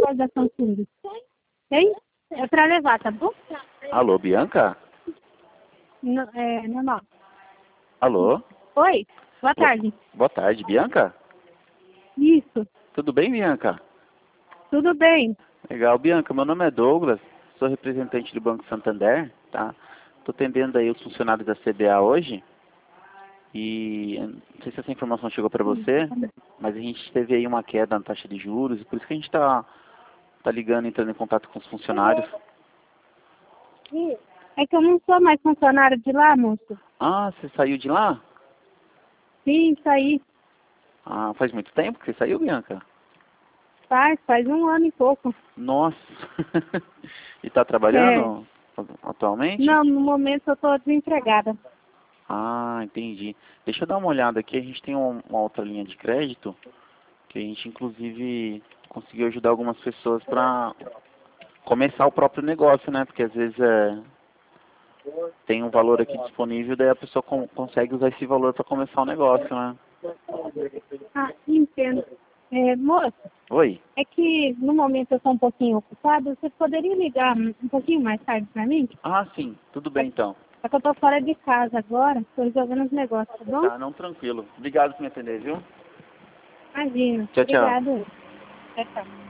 loja da Samsung. Tem? É pra levar, tá bom? Alô, Bianca? É normal. Alô? Oi, boa tarde. Boa tarde, Bianca? Isso, Tudo bem, Bianca? tudo bem. Legal, Bianca, meu nome é Douglas, sou representante do Banco Santander, tá? Tô atendendo aí os funcionários da CBA hoje e não sei se essa informação chegou para você, mas a gente teve aí uma queda na taxa de juros e por isso que a gente tá ligando, entrando em contato com os funcionários. É que eu não sou mais funcionário de lá, moço. Ah, você saiu de lá? Sim, saí. Ah, faz muito tempo que você saiu, Bianca? Faz 1 ano e pouco. Nossa! E tá É, trabalhando atualmente? não, no momento eu tô desempregada. Ah, entendi. Deixa eu dar uma olhada aqui. A gente tem uma outra linha de crédito que a gente, inclusive, conseguiu ajudar algumas pessoas para começar o próprio negócio, né? Porque às vezes tem um valor aqui disponível, daí a pessoa consegue usar esse valor para começar o negócio, né? Ah, entendo. Moço, Oi? é que no momento eu tô um pouquinho ocupada. Você poderia ligar um pouquinho mais tarde pra mim? Ah, sim. Tudo bem, então. É que eu tô fora de casa agora, tô resolvendo os negócios, tá bom? Tá, não, tranquilo. Obrigado por me atender, viu? Imagina. Tchau, tchau. Obrigado. Tchau, tchau.